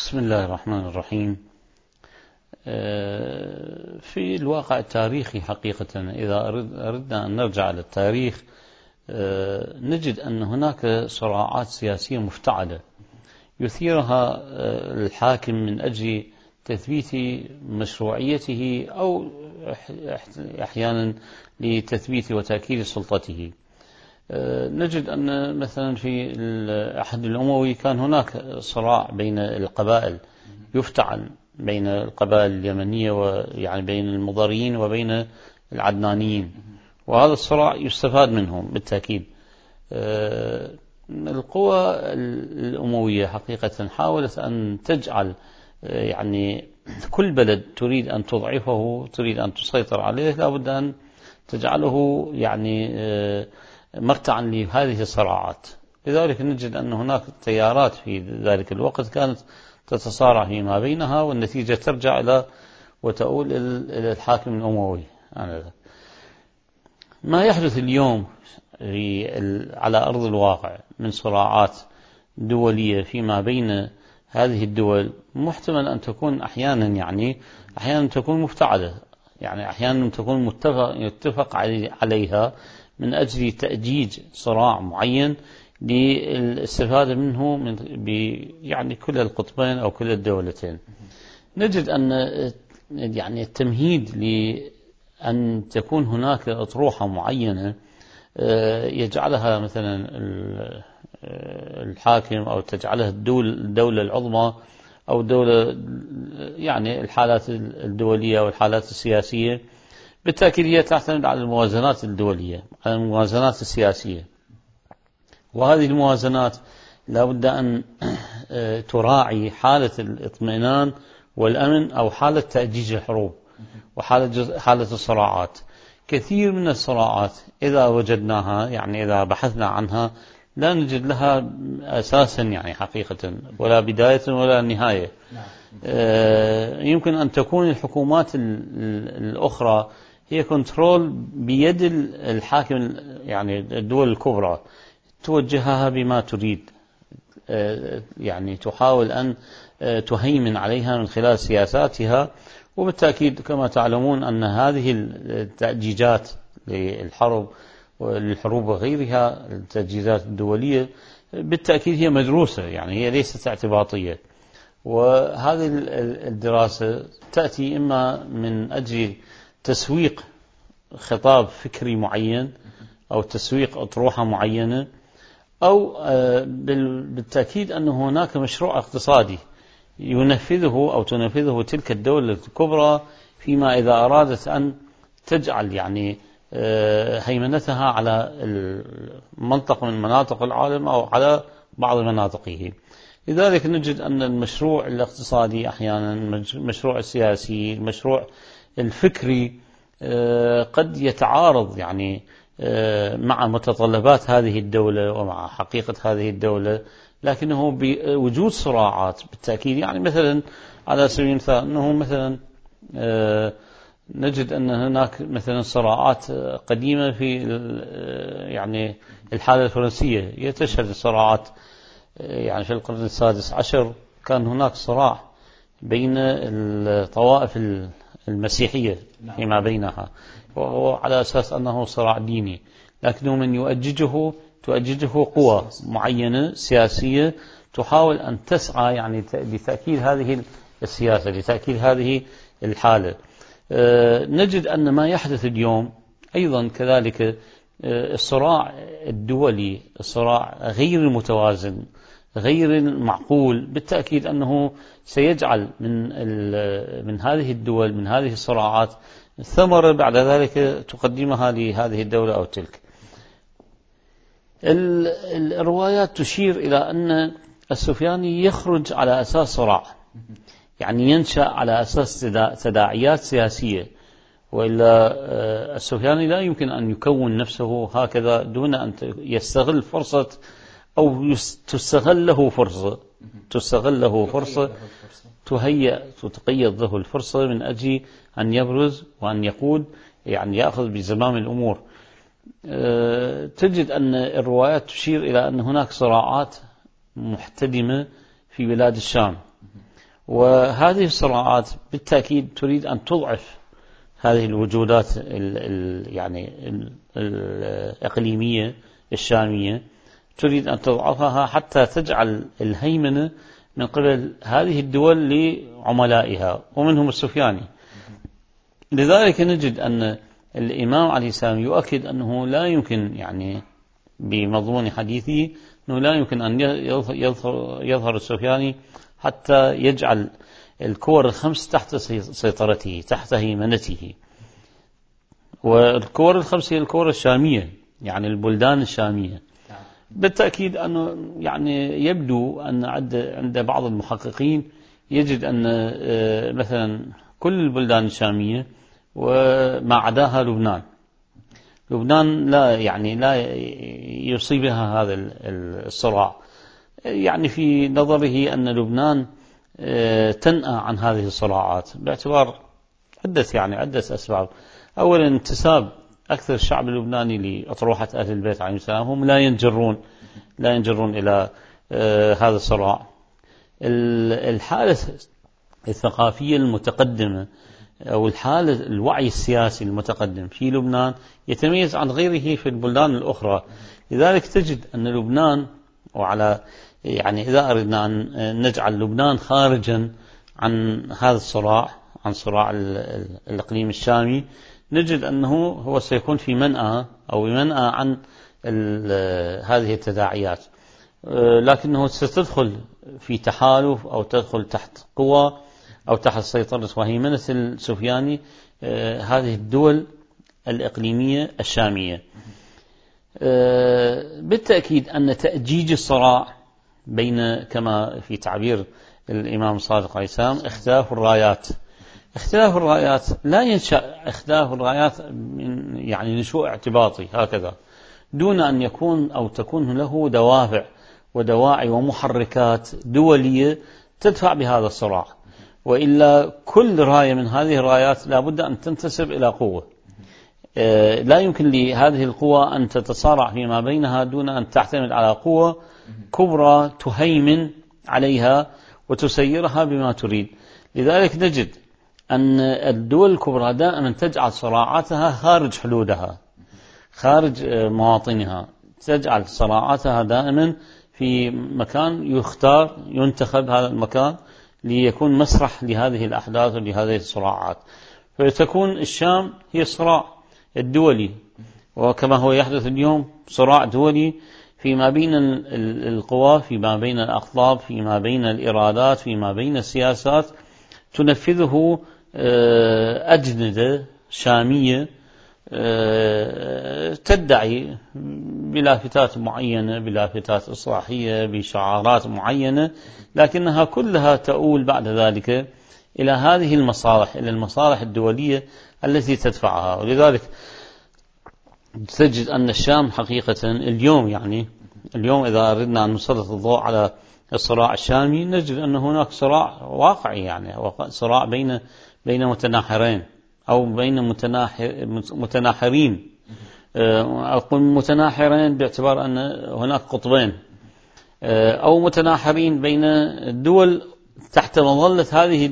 بسم الله الرحمن الرحيم. في الواقع التاريخي حقيقة إذا أردنا أن نرجع للتاريخ نجد أن هناك صراعات سياسية مفتعلة يثيرها الحاكم من أجل تثبيت مشروعيته أو أحيانا لتثبيت وتأكيد سلطته. نجد أن مثلا في العهد الأموي كان هناك صراع بين القبائل يفتعل بين القبائل اليمنية ويعني بين المضريين وبين العدنانيين، وهذا الصراع يستفاد منه بالتأكيد. القوى الأموية حقيقة حاولت أن تجعل يعني كل بلد تريد أن تضعفه، تريد أن تسيطر عليه، لا بد أن تجعله يعني مرتعا لهذه الصراعات. لذلك نجد أن هناك تيارات في ذلك الوقت كانت تتصارع فيما بينها، والنتيجة ترجع إلى وتؤول إلى الحاكم الأموي. ما يحدث اليوم على أرض الواقع من صراعات دولية فيما بين هذه الدول محتمل أن تكون أحيانا تكون مفتعلة، يعني أحيانا تكون متفق عليها من أجل تأجيج صراع معين للاستفادة منه يعني كل القطبين أو كل الدولتين. نجد أن يعني التمهيد لأن تكون هناك أطروحة معينة يجعلها مثلا الحاكم أو تجعلها الدولة العظمى أو الدولة، يعني الحالات الدولية والحالات السياسية، بالتأكيد هي تعتمد على الموازنات الدولية، على الموازنات السياسية. وهذه الموازنات لا بد أن تراعي حالة الاطمئنان والأمن أو حالة تأجيج الحروب وحالة الصراعات. كثير من الصراعات إذا وجدناها، يعني إذا بحثنا عنها، لا نجد لها أساسا يعني حقيقة، ولا بداية ولا نهاية. يمكن أن تكون الحكومات الأخرى هي كنترول بيد الحاكم، يعني الدول الكبرى توجهها بما تريد، يعني تحاول أن تهيمن عليها من خلال سياساتها. وبالتأكيد كما تعلمون أن هذه التأجيجات للحروب وغيرها، التأجيجات الدولية بالتأكيد هي مدروسة، يعني هي ليست اعتباطية. وهذه الدراسة تأتي إما من أجل تسويق خطاب فكري معين أو تسويق أطروحة معينة، أو بالتأكيد أن هناك مشروع اقتصادي ينفذه أو تنفذه تلك الدولة الكبرى فيما إذا أرادت أن تجعل يعني هيمنتها على منطقة من مناطق العالم أو على بعض مناطقه. لذلك نجد أن المشروع الاقتصادي أحيانا، المشروع السياسي، المشروع الفكري قد يتعارض يعني مع متطلبات هذه الدولة ومع حقيقة هذه الدولة، لكنه بوجود صراعات بالتأكيد. يعني مثلا على سبيل المثال أنه مثلا نجد أن هناك مثلا صراعات قديمة في يعني الحالة الفرنسية، هي تشهد الصراعات يعني في القرن السادس عشر كان هناك صراع بين الطوائف المسيحية فيما بينها، وهو على أساس أنه صراع ديني، لكنه من تؤججه قوى معينة سياسية تحاول أن تسعى يعني لتأكيد هذه السياسة، لتأكيد هذه الحالة. نجد أن ما يحدث اليوم أيضا كذلك الصراع الدولي، الصراع غير المتوازن، غير المعقول، بالتأكيد أنه سيجعل من هذه الدول، من هذه الصراعات، ثمرة بعد ذلك تقدمها لهذه الدولة أو تلك. الروايات تشير إلى أن السفياني يخرج على أساس صراع، يعني ينشأ على أساس تداعيات سياسية، وإلا السفياني لا يمكن أن يكون نفسه هكذا دون أن يستغل فرصة أو تستغل له فرصة تتقيض له الفرصة من أجل أن يبرز وأن يقود، يعني يأخذ بزمام الأمور. تجد أن الروايات تشير إلى أن هناك صراعات محتدمة في بلاد الشام، وهذه الصراعات بالتأكيد تريد أن تضعف هذه الوجودات يعني الإقليمية الشامية، تريد أن تضعفها حتى تجعل الهيمنة من قبل هذه الدول لعملائها ومنهم السفياني. لذلك نجد أن الإمام عليه السلام يؤكد أنه لا يمكن، يعني بمضمون حديثه، أنه لا يمكن أن يظهر السفياني حتى يجعل الكور الخمس تحت سيطرته، تحت هيمنته. والكور الخمس هي الكور الشامية، يعني البلدان الشامية. بالتأكيد أنه يعني يبدو أن عند بعض المحققين يجد أن مثلا كل البلدان الشامية وما عداها لبنان لا يصيبها هذا الصراع، يعني في نظره أن لبنان تنأى عن هذه الصراعات باعتبار عدة أسباب. أولا انتساب أكثر الشعب اللبناني لأطروحة أهل البيت عليهم السلام، هم لا ينجرون إلى هذا الصراع. الحالة الثقافية المتقدمة أو الحالة الوعي السياسي المتقدم في لبنان يتميز عن غيره في البلدان الأخرى. لذلك تجد أن لبنان، يعني إذا أردنا أن نجعل لبنان خارجا عن هذا الصراع، عن صراع الإقليم الشامي، نجد أنه هو سيكون في منأى عن هذه التداعيات، لكنه ستدخل في تحالف أو تدخل تحت قوى أو تحت سيطرة وهيمنة السفياني هذه الدول الإقليمية الشامية. بالتأكيد أن تأجيج الصراع بين، كما في تعبير الإمام الصادق عليه السلام، اختلاف الرايات لا ينشأ اختلاف الرايات من يعني نشوء اعتباطي هكذا، دون أن يكون أو تكون له دوافع ودواعي ومحركات دولية تدفع بهذا الصراع. وإلا كل راية من هذه الرايات لا بد أن تنتسب إلى قوة، لا يمكن لهذه القوة أن تتصارع فيما بينها دون أن تعتمد على قوة كبرى تهيمن عليها وتسيرها بما تريد. لذلك نجد أن الدول الكبرى دائما تجعل صراعاتها خارج حدودها، خارج مواطنها، تجعل صراعاتها دائما في مكان ينتخب هذا المكان ليكون مسرح لهذه الأحداث ولهذه الصراعات. فتكون الشام هي الصراع الدولي، وكما هو يحدث اليوم صراع دولي فيما بين القوى، فيما بين الأقطاب، فيما بين الإرادات، فيما بين السياسات تنفذه أجندة شامية تدعي بلافتات معينة، بلافتات إصلاحية، بشعارات معينة، لكنها كلها تؤول بعد ذلك إلى هذه المصالح، إلى المصالح الدولية التي تدفعها. ولذلك تجد أن الشام حقيقة اليوم إذا أردنا أن نسلط الضوء على الصراع الشامي نجد أن هناك صراع واقعي، يعني صراع بين متناحرين أو بين متناحرين، أقول متناحرين باعتبار أن هناك قطبين، أو متناحرين بين الدول تحت مظلة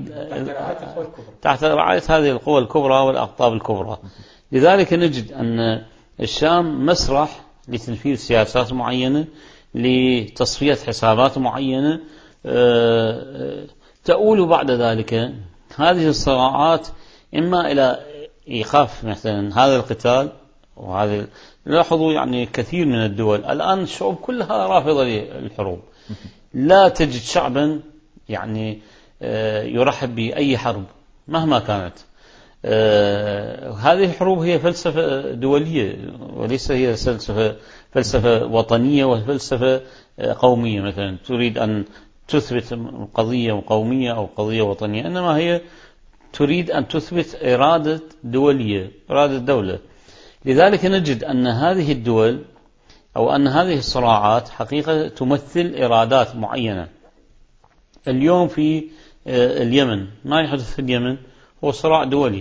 تحت رعاية هذه القوى الكبرى والأقطاب الكبرى. لذلك نجد أن الشام مسرح لتنفيذ سياسات معينة، لتصفية حسابات معينة، تؤول بعد ذلك هذه الصراعات إما إلى إيقاف مثلا هذا القتال. وهذا لاحظوا يعني كثير من الدول الآن الشعوب كلها رافضة للحروب، لا تجد شعبا يعني يرحب بأي حرب مهما كانت. هذه الحروب هي فلسفة دولية وليس هي فلسفة وطنية وفلسفة قومية، مثلا تريد أن تثبت قضية قومية أو قضية وطنية، إنما هي تريد أن تثبت إرادة دولية، إرادة دولة. لذلك نجد أن هذه الدول أو أن هذه الصراعات حقيقة تمثل إرادات معينة. اليوم في اليمن، ما يحدث في اليمن هو صراع دولي،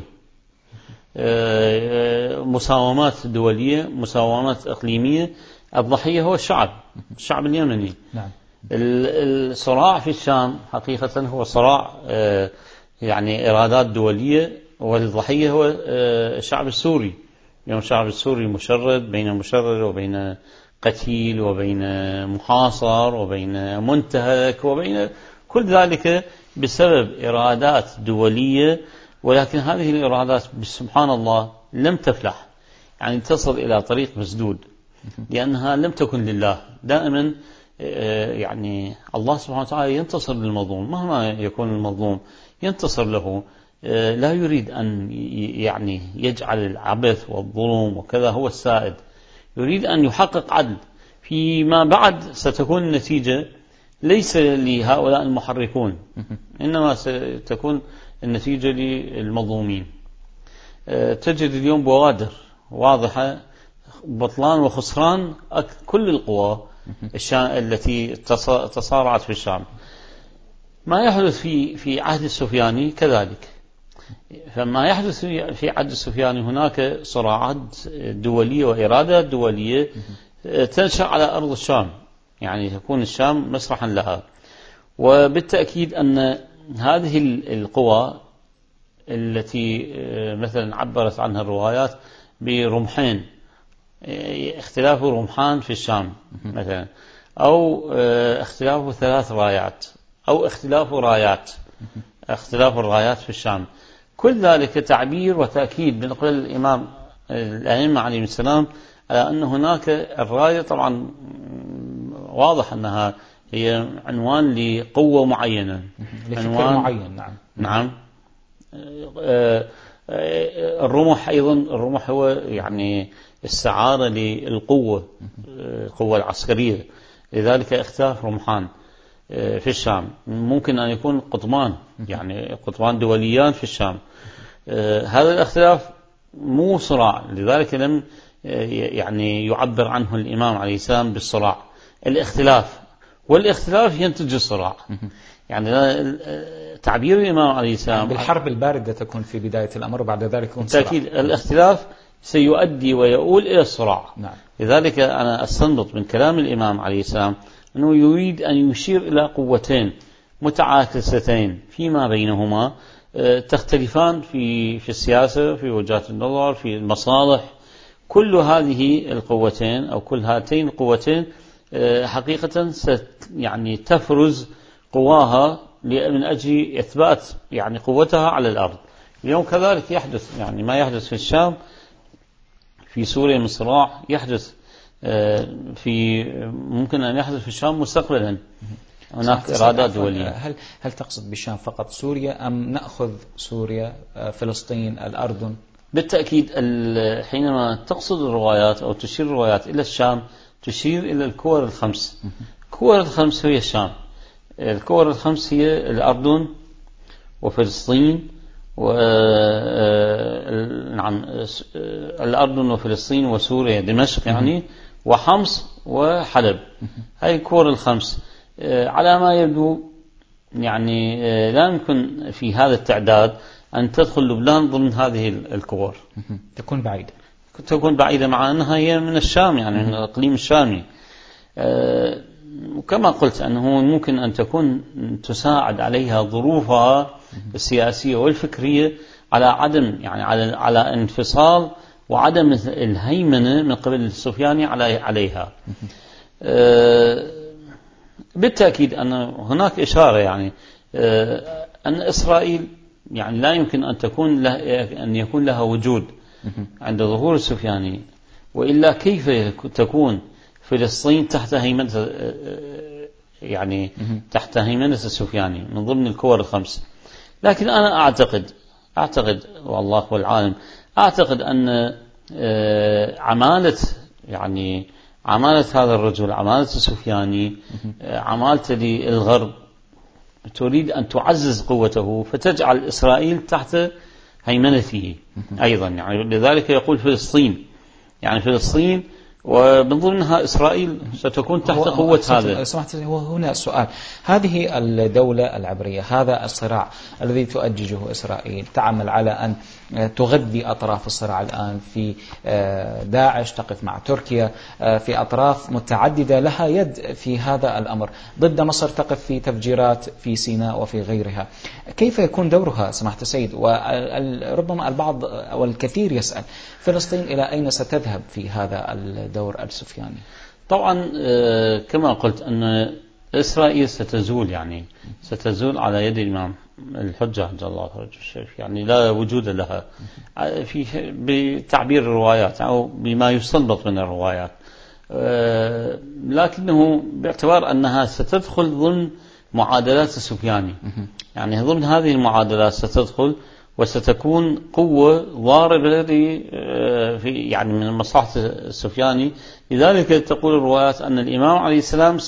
مساومات دولية، مساومات إقليمية، الضحية هو الشعب اليمني. نعم. الصراع في الشام حقيقة هو صراع يعني إرادات دولية، والضحية هو الشعب السوري. اليوم الشعب السوري مشرد، بين مشرد وبين قتيل وبين محاصر وبين منتهك وبين كل ذلك بسبب إرادات دولية. ولكن هذه الإرادات سبحان الله لم تفلح، يعني تصل إلى طريق مسدود، لأنها لم تكن لله. دائما يعني الله سبحانه وتعالى ينتصر للمظلوم مهما يكون المظلوم، ينتصر له. لا يريد أن يعني يجعل العبث والظلم وكذا هو السائد، يريد أن يحقق عدل. فيما بعد ستكون النتيجة ليس لهؤلاء المحركون، إنما ستكون النتيجة للمظلومين. تجد اليوم بوادر واضحة بطلان وخسران كل القوى التي تصارعت في الشام. ما يحدث في عهد السفياني كذلك. فما يحدث في عهد السفياني هناك صراعات دولية وإرادة دولية تنشأ على أرض الشام، يعني تكون الشام مسرحا لها. وبالتأكيد أن هذه القوى التي مثلا عبرت عنها الروايات برمحين، اختلاف رمحان في الشام مثلا، أو اختلاف 3 رايات، أو اختلاف رايات، اختلاف الرايات في الشام، كل ذلك تعبير وتأكيد من قبل الإمام الأئمة عليهم السلام على أن هناك الراية طبعا واضح أنها هي عنوان لقوة معينة، لفكر معين. نعم. الرمح أيضا، الرمح هو يعني استعارة للقوة، القوة العسكرية، لذلك اختلاف رمحان في الشام. ممكن أن يكون قطبان، يعني قطبان دوليان في الشام. هذا الاختلاف مو صراع، لذلك لم يعني يعبر عنه الإمام عليه السلام بالصراع. الاختلاف، والاختلاف ينتج الصراع. يعني تعبير الإمام عليه السلام بالحرب الباردة تكون في بداية الأمر وبعد ذلك يكون صراع. بالتأكيد الاختلاف سيؤدي ويؤول إلى الصراع. نعم. لذلك أنا أستنبط من كلام الإمام عليه السلام أنه يريد أن يشير إلى قوتين متعاكستين فيما بينهما، تختلفان في السياسة، في وجهات النظر، في المصالح. كل هذه القوتين أو كل هاتين القوتين حقيقة يعني تفرز قواها من أجل إثبات يعني قوتها على الأرض. اليوم كذلك يحدث، يعني ما يحدث في الشام، في سوريا من صراع، يحدث ممكن أن يحدث في الشام مستقبلا. هناك إرادات دولية. هل تقصد بالشام فقط سوريا، أم نأخذ سوريا، فلسطين، الأردن؟ بالتأكيد حينما تقصد الروايات أو تشير الروايات إلى الشام تشير إلى الكور الخمس. الكور الخمس هي الشام. الكور الخمس هي الأردن وفلسطين نعم الأردن وفلسطين وسوريا دمشق يعني، وحمص وحلب. هاي الكور الخمس. على ما يبدو يعني لا يمكن في هذا التعداد أن تدخل لبنان ضمن هذه الكور، تكون بعيدة مع أنها هي من الشام، يعني من الإقليم الشامي. وكما قلت أنه ممكن أن تكون تساعد عليها ظروفها السياسية والفكرية على عدم يعني على انفصال وعدم الهيمنة من قبل السفياني عليها. بالتأكيد أن هناك إشارة يعني أن إسرائيل يعني لا يمكن أن يكون لها وجود عند ظهور السفياني، وإلا كيف تكون فلسطين تحت هيمنة يعني تحت هيمنة السفياني من ضمن الكور الخمس. لكن أنا أعتقد والله هو العالم، أعتقد أن عمالة هذا الرجل، عمالة السفياني، عمالته للغرب تريد أن تعزز قوته فتجعل إسرائيل تحت هيمنته أيضا. يعني لذلك يقول فلسطين، يعني فلسطين ومن ضمنها إسرائيل ستكون تحت قوة هذا. سمحت، هو هنا سؤال: هذه الدولة العبرية، هذا الصراع الذي تؤججه إسرائيل، تعمل على أن تغذي أطراف الصراع الآن في داعش، تقف مع تركيا في أطراف متعددة لها يد في هذا الأمر، ضد مصر تقف في تفجيرات في سيناء وفي غيرها. كيف يكون دورها سماحة السيد؟ وربما البعض أو الكثير يسأل: فلسطين إلى أين ستذهب في هذا الدور السفياني؟ طبعا كما قلت أن إسرائيل ستزول، يعني ستزول على يد الإمام الحجة عجل الله فرجه الشريف، يعني لا وجود لها في بتعبير الروايات أو بما يستنبط من الروايات، لكنه باعتبار أنها ستدخل ضمن معادلات السفياني، يعني ضمن هذه المعادلات ستدخل وستكون قوة ضاربة في يعني من مصلحة السفياني. لذلك تقول الروايات أن الإمام عليه السلام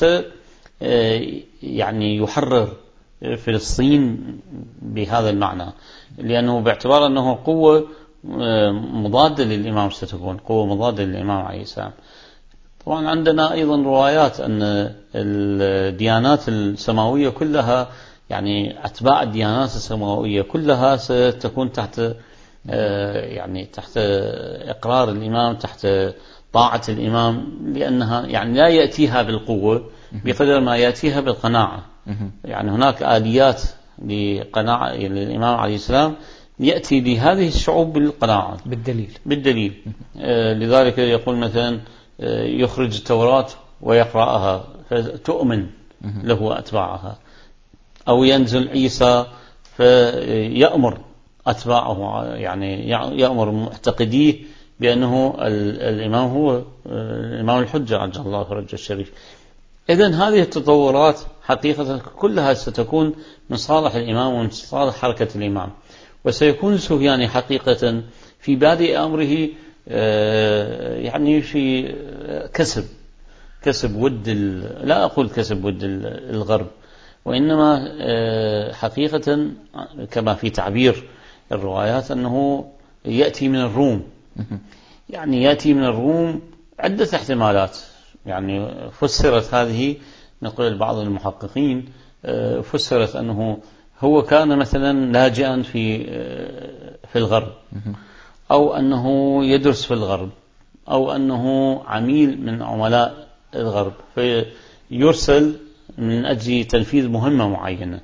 يعني يحرر فلسطين بهذا المعنى، لأنه باعتبار أنه قوة مضادة للإمام، ستكون قوة مضادة للإمام عليه السلام. طبعا عندنا أيضا روايات أن الديانات السماوية كلها، يعني أتباع الديانات السماوية كلها ستكون تحت يعني تحت إقرار الإمام، تحت طاعة الإمام، لأنها يعني لا يأتيها بالقوة بقدر ما يأتيها بالقناعة. يعني هناك آليات لقناعة للإمام عليه السلام يأتي لهذه الشعوب بالقناعة بالدليل. لذلك يقول مثلا يخرج التوراة ويقرأها فتؤمن له أتباعها، أو ينزل عيسى فيأمر أتباعه، يعني يأمر معتقديه بأنه الإمام هو الإمام الحجة عجل الله فرجه الشريف. إذن هذه التطورات حقيقة كلها ستكون من صالح الإمام ومن صالح حركة الإمام، وسيكون السفياني حقيقة في بادئ أمره يعني في كسب ود لا أقول كسب ود الغرب، وإنما حقيقة كما في تعبير الروايات أنه يأتي من الروم. يعني يأتي من الروم عدة احتمالات، يعني فسرت هذه، نقول بعض المحققين فسرت أنه هو كان مثلا لاجئا في الغرب، أو أنه يدرس في الغرب، أو أنه عميل من عملاء الغرب فيرسل من أجل تنفيذ مهمة معينة،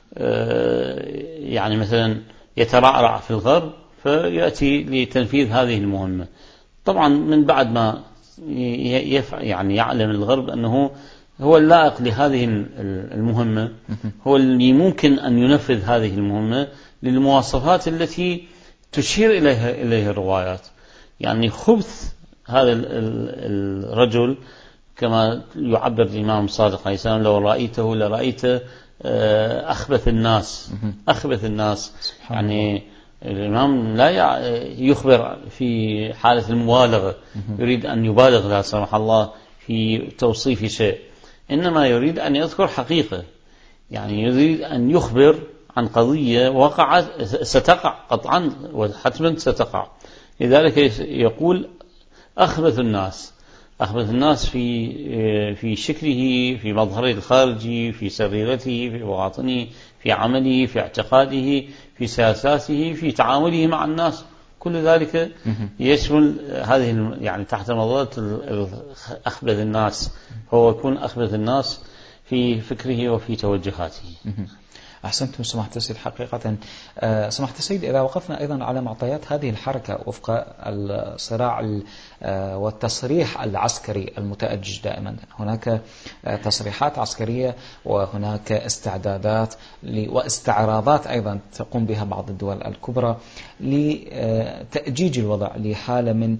يعني مثلا يترعرع في الغرب فيأتي لتنفيذ هذه المهمة. طبعا من بعد ما يعني يعلم الغرب أنه هو اللائق لهذه المهمة، هو اللي ممكن أن ينفذ هذه المهمة للمواصفات التي تشير إليها الروايات. يعني خبث هذا الرجل كما يعبر الإمام الصادق عليه السلام: لو رأيته لرأيت أخبث الناس. يعني الإمام لا يخبر في حالة المبالغة، يريد أن يبالغ لا سمح الله في توصيف شيء، إنما يريد أن يذكر حقيقة، يعني يريد أن يخبر عن قضية ستقع قطعا وحتما ستقع. لذلك يقول أخبث الناس في شكله، في مظهره الخارجي، في سريرته، في بواطنه، في عمله، في اعتقاده، في سياساته، في تعامله مع الناس. كل ذلك يشمل هذه يعني تحت مظلة أخبث الناس، هو يكون أخبث الناس في فكره وفي توجهاته. أحسنتم سماحة السيد. حقيقة سماحة السيد، إذا وقفنا أيضا على معطيات هذه الحركة وفق الصراع والتصريح العسكري المتأجج دائما، هناك تصريحات عسكرية وهناك استعدادات واستعراضات أيضا تقوم بها بعض الدول الكبرى لتأجيج الوضع لحالة من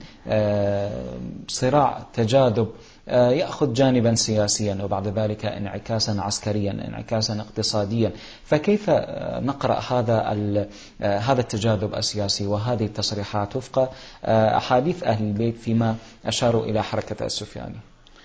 صراع تجاذب يأخذ جانبا سياسيا وبعد ذلك انعكاسا عسكريا، انعكاسا اقتصاديا. فكيف نقرأ هذا التجاذب السياسي وهذه التصريحات وفق أحاديث أهل البيت فيما أشاروا إلى حركة السفياني؟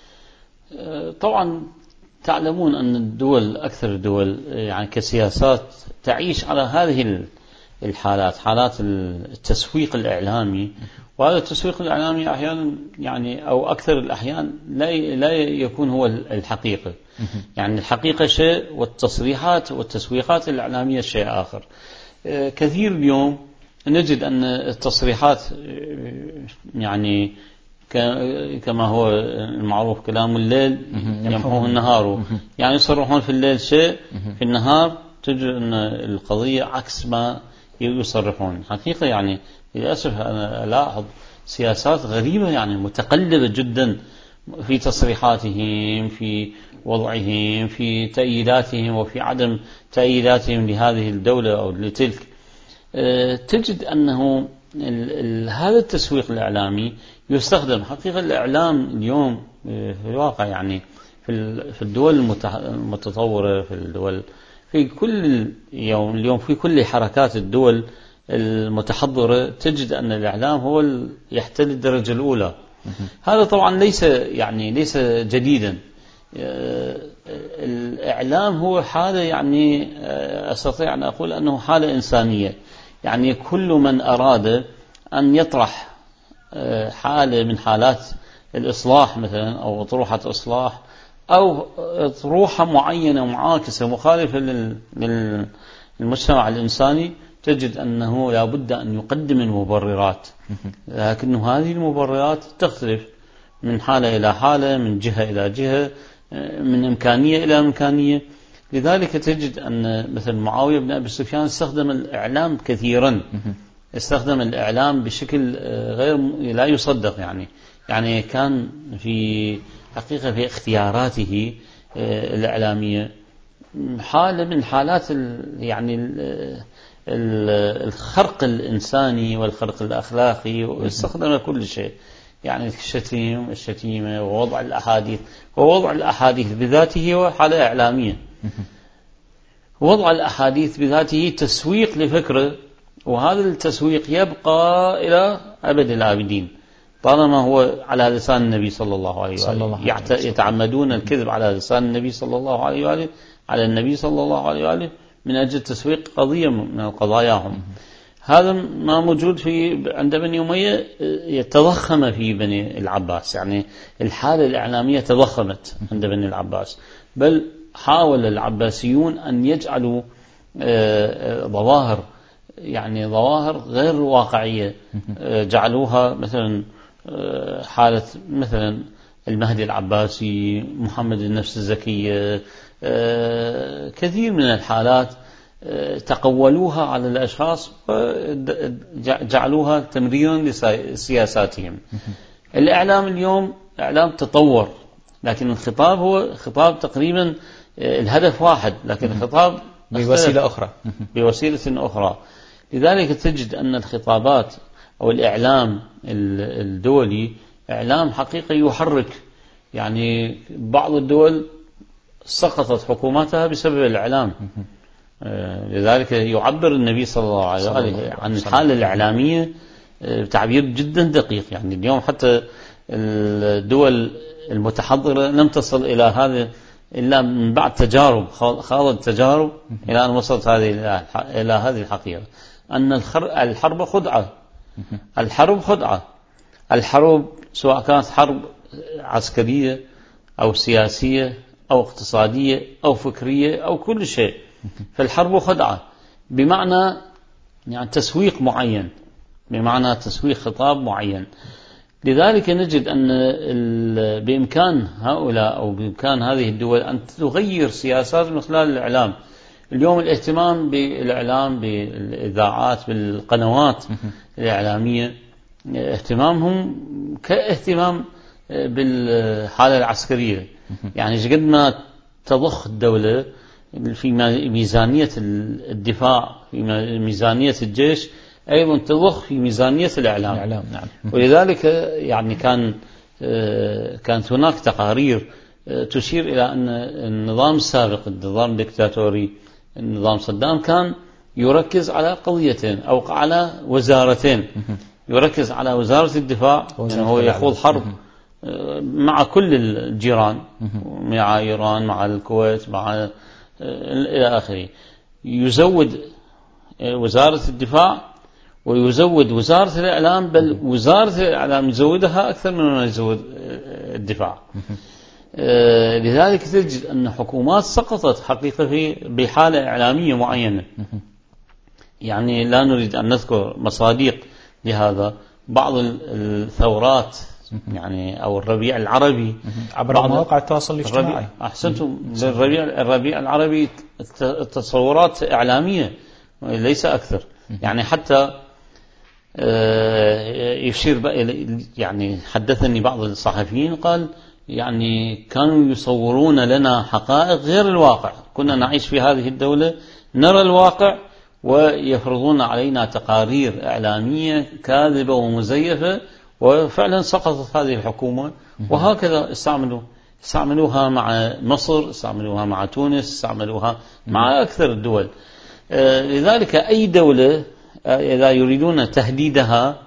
طبعا تعلمون أن أكثر الدول يعني كسياسات تعيش على هذه الحالات، حالات التسويق الإعلامي. وهذا التسويق الإعلامي أحيانا يعني أو أكثر الأحيان لا يكون هو الحقيقة. يعني الحقيقة شيء والتصريحات والتسويقات الإعلامية شيء آخر. كثير اليوم نجد أن التصريحات يعني كما هو المعروف كلام الليل يمحوه النهار. يعني يصرحون في الليل شيء، في النهار تجد أن القضية عكس ما يصرحون. حقيقة يعني للأسف أنا ألاحظ سياسات غريبة يعني متقلبة جدا في تصريحاتهم، في وضعهم، في تأييداتهم وفي عدم تأييداتهم لهذه الدولة أو لتلك. تجد أنه هذا التسويق الإعلامي يستخدم. حقيقة الإعلام اليوم في الواقع يعني في الدول المتطورة، في الدول في كل يوم اليوم في كل حركات الدول المتحضرة تجد أن الإعلام هو يحتل الدرجة الأولى. هذا طبعا ليس جديدا. الإعلام هو حالة يعني أستطيع أن أقول أنه حالة إنسانية. يعني كل من أراد أن يطرح حالة من حالات الإصلاح مثلا أو أطروحة إصلاح أو أطروحة معينة معاكسة مخالفة للمجتمع الإنساني، تجد أنه لا بد أن يقدم المبررات. لكن هذه المبررات تختلف من حالة إلى حالة، من جهة إلى جهة، من إمكانية إلى إمكانية. لذلك تجد أن مثل معاوية بن أبي سفيان استخدم الإعلام كثيرا، استخدم الإعلام بشكل غير لا يصدق. يعني كان في حقيقة في اختياراته الإعلامية حالة من حالات يعني الخرق الإنساني والخرق الأخلاقي، واستخدم كل شيء. يعني الشتيمة ووضع الأحاديث بذاته هو حالة إعلامية. وضع الأحاديث بذاته تسويق لفكرة، وهذا التسويق يبقى إلى أبد الآبدين طالما هو على لسان النبي صلى الله عليه وآله. يتعمدون الكذب على لسان النبي صلى الله عليه وآله، على النبي صلى الله عليه وآله، من أجل تسويق قضية من قضاياهم. هذا ما موجود عند بني أمية، يتضخم في بني العباس. يعني الحالة الإعلامية تضخمت عند بني العباس، بل حاول العباسيون أن يجعلوا ظواهر غير واقعية. جعلوها مثلا حالة مثلا المهدي العباسي، محمد النفس الزكية، كثير من الحالات تقولوها على الأشخاص وجعلوها تمريرا لسياساتهم. الإعلام اليوم إعلام تطور، لكن الخطاب هو خطاب تقريبا الهدف واحد، لكن الخطاب بوسيلة أخرى. لذلك تجد أن الخطابات أو الإعلام الدولي إعلام حقيقي يحرك. يعني بعض الدول سقطت حكوماتها بسبب الإعلام. لذلك يعبر النبي صلى الله عليه وآله عن الحالة الإعلامية بتعبير جدا دقيق. يعني اليوم حتى الدول المتحضرة لم تصل إلى هذا إلا من بعد تجارب، خاضت تجارب إلى أن وصلت إلى هذه الحقيقة، أن الحرب خدعة. الحرب سواء كانت حرب عسكرية أو سياسية أو اقتصادية أو فكرية أو كل شيء، فالحرب خدعة بمعنى يعني تسويق معين، بمعنى تسويق خطاب معين. لذلك نجد أن بإمكان هؤلاء أو بإمكان هذه الدول أن تغير سياسات من خلال الإعلام. اليوم الاهتمام بالإعلام، بالإذاعات، بالقنوات الإعلامية، اهتمامهم كاهتمام بالحالة العسكرية. يعني قد ما تضخ الدولة في ميزانية الدفاع، في ميزانية الجيش، أيضا تضخ في ميزانية الإعلام. نعم. ولذلك يعني كانت هناك تقارير تشير إلى أن النظام السابق، النظام الدكتاتوري، النظام صدام، كان يركز على قضيتين أو على وزارتين. يركز على وزارة الدفاع، يعني هو يخوض حرب مع كل الجيران، مع إيران، مع الكويت، مع إلى آخره. يزود وزارة الدفاع ويزود وزارة الإعلام، بل وزارة الإعلام يزودها أكثر من يزود الدفاع. لذلك تجد أن حكومات سقطت حقيقة بحالة إعلامية معينة. يعني لا نريد أن نذكر مصادق لهذا. بعض الثورات يعني أو الربيع العربي عبر مواقع التواصل الاجتماعي. أحسنتم. الربيع العربي تصورات إعلامية ليس أكثر. يعني حتى يشير يعني حدثني بعض الصحفيين قال يعني كانوا يصورون لنا حقائق غير الواقع. كنا نعيش في هذه الدولة نرى الواقع ويفرضون علينا تقارير إعلامية كاذبة ومزيفة. وفعلا سقطت هذه الحكومة. وهكذا استعملوها مع مصر، استعملوها مع تونس، استعملوها مع أكثر الدول. لذلك أي دولة إذا يريدون تهديدها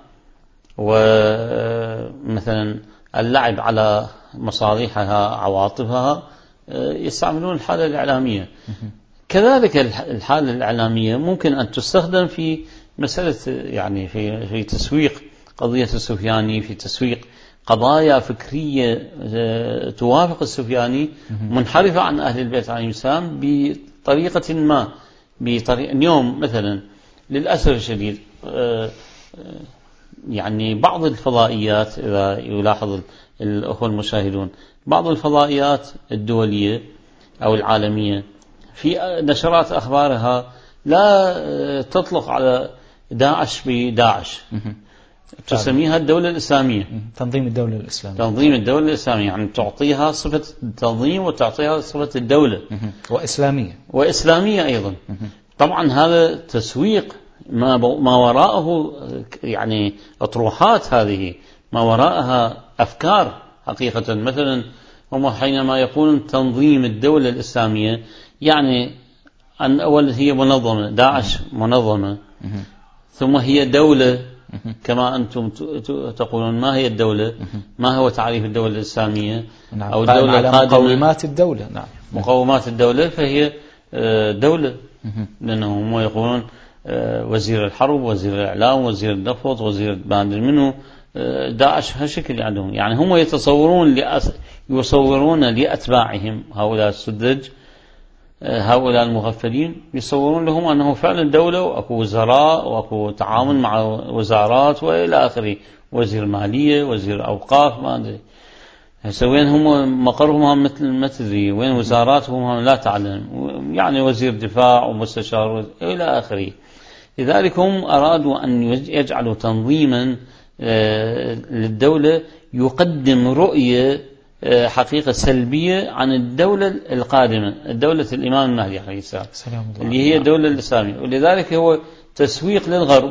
ومثلا اللعب على مصالحها عواطفها يستعملون الحالة الإعلامية. كذلك الحالة الإعلامية ممكن أن تستخدم في مسألة يعني في تسويق قضية السفياني، في تسويق قضايا فكرية توافق السفياني منحرفة عن أهل البيت عليهم السلام بطريقة ما. اليوم مثلا للأسف الشديد يعني بعض الفضائيات، إذا يلاحظ الأخوة المشاهدون، بعض الفضائيات الدولية أو العالمية في نشرات أخبارها لا تطلق على داعش بداعش، تسميها الدولة الإسلامية، تنظيم الدولة الإسلامية، تنظيم الدولة الإسلامية، يعني تعطيها صفة التنظيم وتعطيها صفة الدولة وإسلامية أيضا. طبعا هذا تسويق ما وراءه يعني أطروحات، هذه ما وراءها أفكار حقيقة. مثلا هم حينما يقولون تنظيم الدولة الإسلامية يعني أن أول هي منظمة، داعش منظمة، ثم هي دولة كما أنتم تقولون. ما هي الدولة؟ ما هو تعريف الدولة الإسلامية؟ نعم. أو الدولة على مقومات الدولة. نعم. مقومات الدولة، فهي دولة، لأنهم يقولون وزير الحرب، وزير الإعلام، وزير النفط، وزير باندر منه. داعش هالشكل عندهم. يعني هم يصورون لأتباعهم هؤلاء السذج، هؤلاء المغفلين، يصورون لهم أنه فعلا دولة، وأكو وزراء، وأكو تعاون مع وزارات وإلى آخره، وزير مالية، وزير أوقاف، ما أدري وين هم مقرهم، مثل ما تدري وين وزاراتهم لا تعلم، يعني وزير دفاع ومستشار إلى آخره. لذلك هم أرادوا أن يجعلوا تنظيما للدولة يقدم رؤية حقيقة سلبية عن الدولة القادمة، الدولة الإمام المهدي عليه السلام، اللي هي الدولة الإسلامية. ولذلك هو تسويق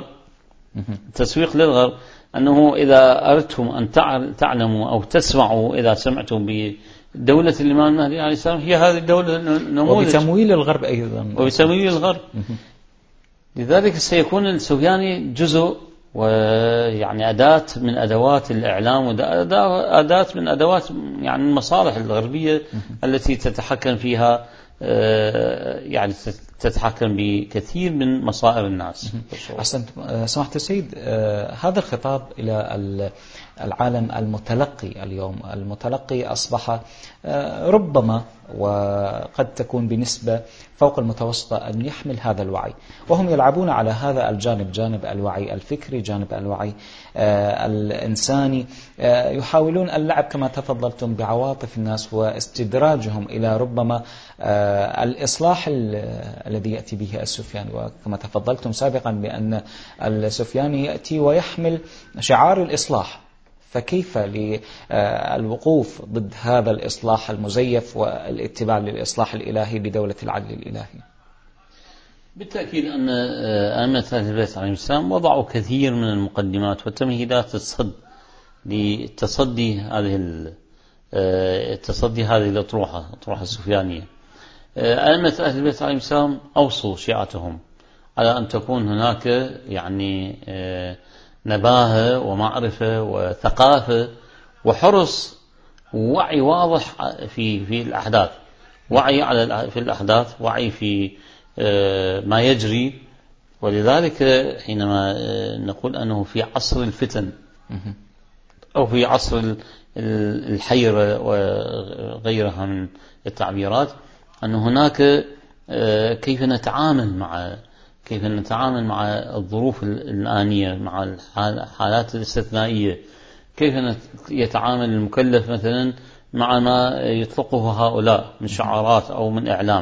للغرب أنه إذا أردتم أن تعلموا أو تسمعوا، إذا سمعتم بدولة الإمام المهدي عليه السلام، هي هذه الدولة نموذج. وبتمويل الغرب أيضا، وبتمويل الغرب. لذلك سيكون السفياني جزء ويعني أداة من أدوات الإعلام، وأداة من أدوات يعني المصالح الغربية التي تتحكم فيها، يعني تتحكم بكثير من مصائر الناس. أحسنت سماحة السيد. هذا الخطاب إلى العالم المتلقي اليوم، المتلقي أصبح ربما وقد تكون بنسبة فوق المتوسطة أن يحمل هذا الوعي، وهم يلعبون على هذا الجانب، جانب الوعي الفكري، جانب الوعي الإنساني. يحاولون اللعب كما تفضلتم بعواطف الناس واستدراجهم إلى ربما الإصلاح الذي يأتي به السفياني. وكما تفضلتم سابقا بأن السفياني يأتي ويحمل شعار الإصلاح، فكيف للوقوف ضد هذا الإصلاح المزيف والاتباع للإصلاح الإلهي بدولة العدل الإلهي؟ بالتأكيد أن أئمة أهل البيت عليهم السلام وضعوا كثير من المقدمات والتمهيدات لتصدي هذه الأطروحة السفيانية. أئمة أهل البيت عليهم السلام أوصوا شيعتهم على أن تكون هناك يعني نباهة ومعرفة وثقافة وحرص ووعي واضح في الأحداث، وعي في الأحداث، وعي في ما يجري، ولذلك حينما نقول أنه في عصر الفتن أو في عصر الحيرة وغيرها من التعبيرات، أن هناك كيف نتعامل مع الظروف الآنية، مع الحالات الاستثنائية، كيف يتعامل المكلف مثلا مع ما يطلقه هؤلاء من شعارات أو من إعلام.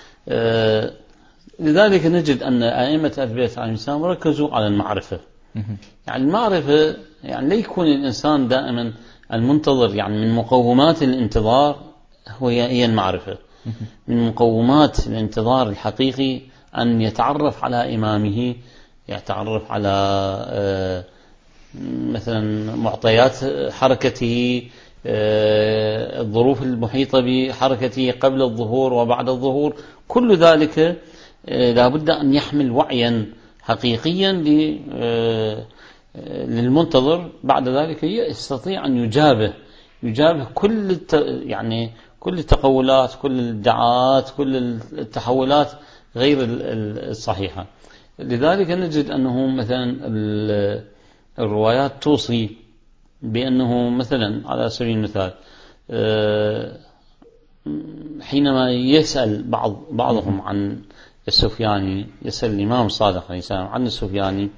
لذلك نجد أن أئمة أهل البيت عليهم السلام ركزوا على المعرفة. يعني المعرفة، يعني لا يكون الإنسان دائما المنتظر، يعني من مقومات الانتظار هي المعرفة. من مقومات الانتظار الحقيقي أن يتعرف على إمامه، يتعرف على مثلا معطيات حركته، الظروف المحيطة بحركته قبل الظهور وبعد الظهور. كل ذلك لا بد أن يحمل وعيا حقيقيا للمنتظر. بعد ذلك يستطيع أن يجابه يعني كل التقولات، كل الادعاءات، كل التحولات غير الصحيحة. لذلك نجد أنه مثلا الروايات توصي بأنه مثلا على سبيل المثال حينما يسأل بعضهم عن السفياني، يسأل الإمام الصادق عليه السلام عن السفياني،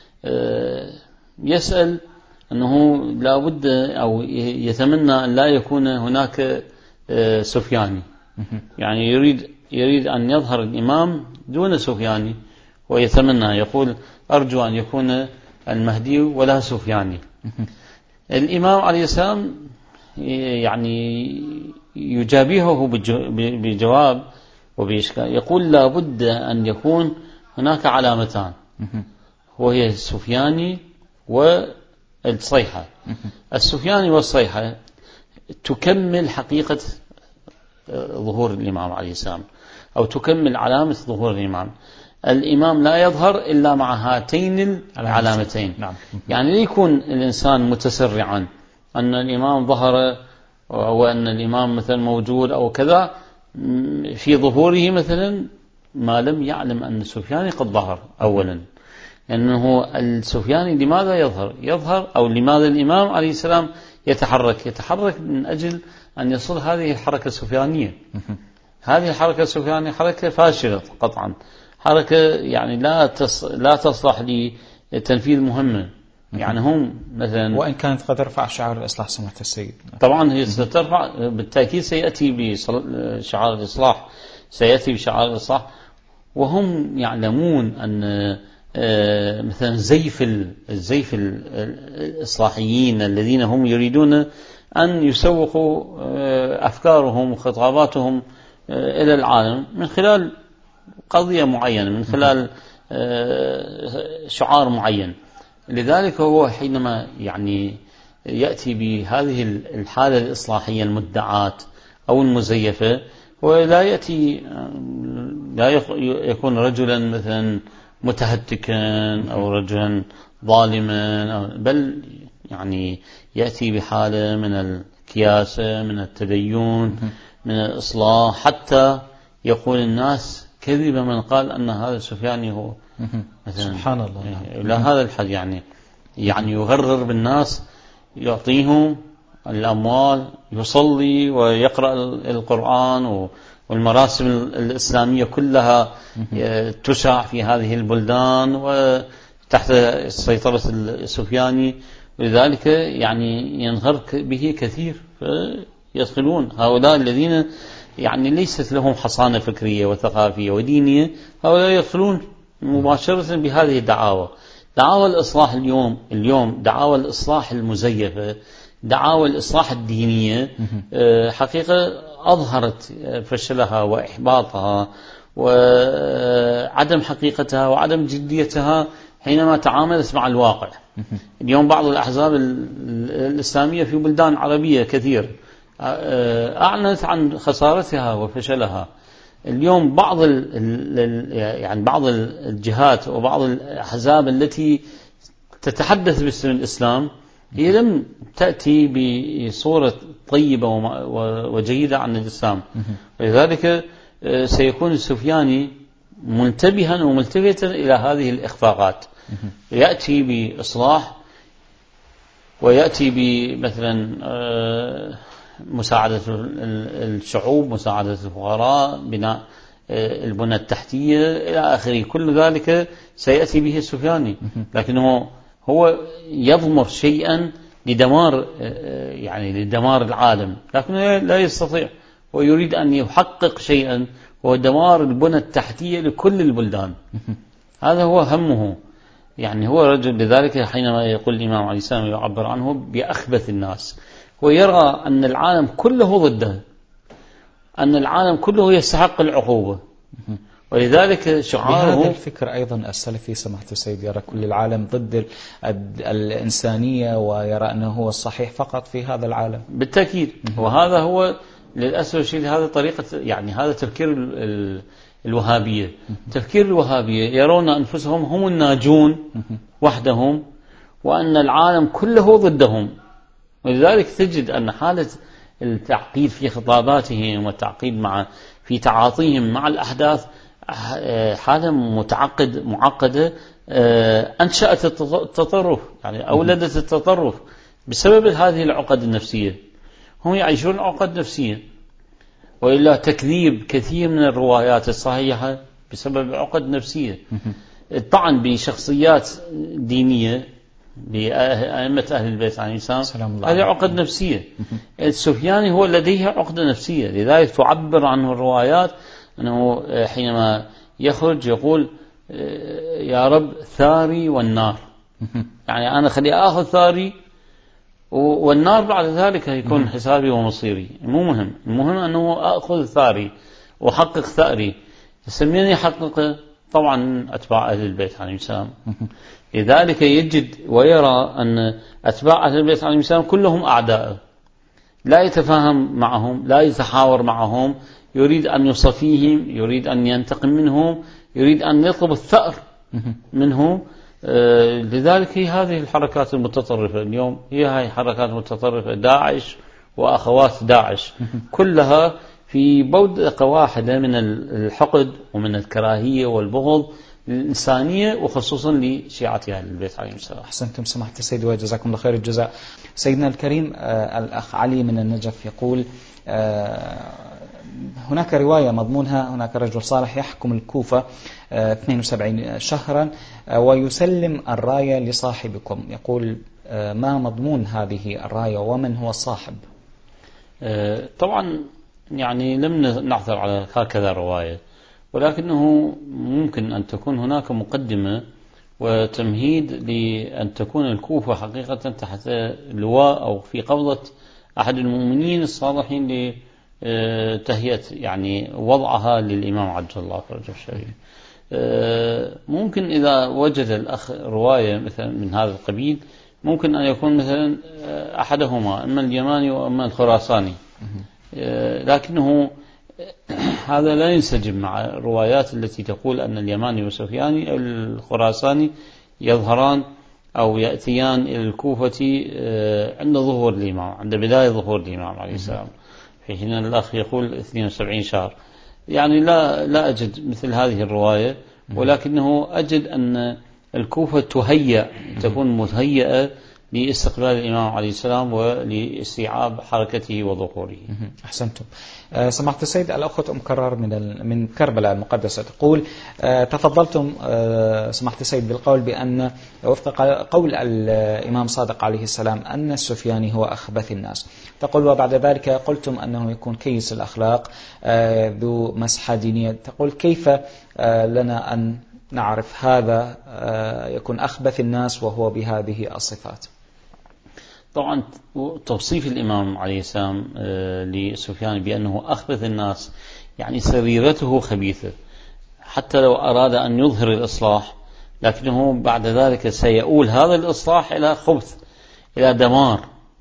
يسأل أنه لا بد أو يتمنى أن لا يكون هناك سفياني، يعني يريد أن يظهر الإمام دون سفياني، ويتمنى يقول أرجو أن يكون المهدي ولا سفياني. الإمام عليه السلام يعني يجابهه بجواب وبإشكال، يقول لا بد أن يكون هناك علامتان، وهي السفياني والصيحة. السفياني والصيحة تكمل حقيقة ظهور الإمام عليه السلام، أو تكمل علامة ظهور الإمام. الإمام لا يظهر إلا مع هاتين العلامتين. نعم. يعني لا يكون الإنسان متسرعا أن الإمام ظهر وأن الإمام مثلا موجود أو كذا في ظهوره مثلا، ما لم يعلم أن السفياني قد ظهر أولا. لأنه السفياني لماذا يظهر أو لماذا الإمام عليه السلام يتحرك من أجل أن يصل هذه الحركة السفيانية. هذه الحركة السفيانية حركة فاشلة قطعا، حركة يعني لا تصلح لتنفيذ مهمة. يعني هم مثلا وإن كانت قد رفع شعار الإصلاح سماحة السيد، طبعا هي سترفع بالتأكيد، سيأتي بشعار الإصلاح، سيأتي بشعار الإصلاح، وهم يعلمون أن مثلا الزيف الإصلاحيين الذين هم يريدون أن يسوقوا أفكارهم وخطاباتهم إلى العالم من خلال قضية معينة، من خلال شعار معين. لذلك هو حينما يعني يأتي بهذه الحالة الإصلاحية المدعاة أو المزيفة، ولا لا يكون رجلا مثلا متهتكا أو رجلا ظالما، بل يعني يأتي بحالة من الكياسة، من التدين، من الإصلاح، حتى يقول الناس كذب من قال أن هذا السفياني هو مثلا. سبحان الله. إلى هذا الحد يعني يغرر بالناس، يعطيهم الأموال، يصلي ويقرأ القرآن، والمراسم الإسلامية كلها تشاع في هذه البلدان وتحت سيطرة السفياني. ولذلك يعني ينغر به كثير، فيدخلون هؤلاء الذين يعني ليست لهم حصانة فكرية وثقافية ودينية، هؤلاء يدخلون مباشرة بهذه الدعاوى. دعاوى الإصلاح اليوم دعاوى الإصلاح المزيفة، دعاوى الإصلاح الدينية، حقيقة أظهرت فشلها وإحباطها وعدم حقيقتها وعدم جديتها حينما تعاملت مع الواقع. اليوم بعض الأحزاب الإسلامية في بلدان عربية كثير أعلنت عن خسارتها وفشلها. اليوم بعض الجهات وبعض الأحزاب التي تتحدث باسم الإسلام هي لم تأتي بصورة طيبة وجيدة عن الإسلام. لذلك سيكون السفياني منتبها وملتفتا إلى هذه الإخفاقات، يأتي بإصلاح ويأتي بمثلا مساعدة الشعوب، مساعدة الفقراء، بناء البنى التحتية إلى آخره. كل ذلك سيأتي به السفياني، لكنه هو يضمر شيئا لدمار يعني لدمار العالم، لكنه لا يستطيع، ويريد أن يحقق شيئا هو دمار البنى التحتية لكل البلدان. هذا هو همه. يعني هو رجل، لذلك حينما يقول الإمام عليه السلام يعبر عنه بأخبث الناس، ويرى أن العالم كله ضده، أن العالم كله يستحق العقوبة، ولذلك شعاره. بهذا الفكر أيضا السلفي سماحة السيد يرى كل العالم ضد الإنسانية، ويرى أنه هو الصحيح فقط في هذا العالم. بالتأكيد. وهذا هو للأسف الشديد هذا طريقة، يعني هذا تفكير الوهابية. تفكير الوهابية يرون أنفسهم هم الناجون وحدهم، وأن العالم كله ضدهم. ولذلك تجد أن حالة التعقيد في خطاباتهم والتعقيد في تعاطيهم مع الأحداث حالة معقدة أنشأت التطرف، يعني أولدت التطرف بسبب هذه العقد النفسية. هم يعيشون عقد نفسية، وإلا تكذيب كثير من الروايات الصحيحة بسبب عقد نفسية. الطعن بشخصيات دينية، بأئمة أهل البيت عليه السلام، هذه عقد نفسية. السفياني هو لديه عقدة نفسية، لذلك تعبر عنه الروايات أنه حينما يخرج يقول يا رب ثاري والنار، يعني أنا خلي أخذ ثاري والنار بعد ذلك يكون حسابي ومصيري، مو مهم. المهم أنه أخذ ثاري وحقق ثأري. يسميني يحقق طبعا أتباع أهل البيت عليه السلام. لذلك يجد ويرى أن أتباع أهل البيت عليه السلام كلهم أعداء، لا يتفاهم معهم، لا يتحاور معهم، يريد أن يصفيهم، يريد أن ينتقم منهم، يريد أن يطلب الثأر منهم. لذلك هي هذه الحركات المتطرفة اليوم، هي هاي حركات متطرفة، داعش وأخوات داعش، كلها في بودقة واحدة من الحقد ومن الكراهية والبغض للإنسانية، وخصوصا لشيعة أهل البيت عليهم السلام. أحسنتم سماحة السيد وجزاكم الله خير الجزاء. سيدنا الكريم الأخ علي من النجف يقول هناك رواية مضمونها هناك رجل صالح يحكم الكوفة 72 شهرا ويسلم الراية لصاحبكم. يقول ما مضمون هذه الراية ومن هو الصاحب؟ طبعا يعني لم نعثر على هكذا رواية، ولكنه ممكن أن تكون هناك مقدمة وتمهيد لأن تكون الكوفة حقيقة تحت لواء أو في قبضة أحد المؤمنين الصالحين لتهيئة يعني وضعها للإمام عجل الله فرجه الشريف. ممكن إذا وجد الأخ رواية مثلا من هذا القبيل، ممكن أن يكون مثلا أحدهما إما اليماني وإما الخراساني، لكنه هذا لا ينسجم مع الروايات التي تقول أن اليماني والسفياني الخراساني يظهران أو يأتيان إلى الكوفة عند ظهور الإمام، عند بداية ظهور الإمام عليه السلام، في حين الأخ يقول 72 شهر. يعني لا أجد مثل هذه الرواية، ولكنه أجد أن الكوفة تكون مهيئة لاستقبال الإمام عليه السلام ولاستيعاب حركته وظهوره. أحسنتم. سماحة السيد الأخت أم كرار من كربلاء المقدسة تقول تفضلتم سماحة السيد بالقول بأن وفق قول الإمام صادق عليه السلام أن السفياني هو أخبث الناس. تقول وبعد ذلك قلتم أنه يكون كيس الأخلاق ذو مسحة دينية. تقول كيف لنا أن نعرف هذا يكون أخبث الناس وهو بهذه الصفات؟ طبعا توصيف الإمام عليه السلام لسفيان بأنه أخبث الناس يعني سريرته خبيثة، حتى لو أراد أن يظهر الإصلاح لكنه بعد ذلك سيؤول هذا الإصلاح إلى خبث، إلى دمار.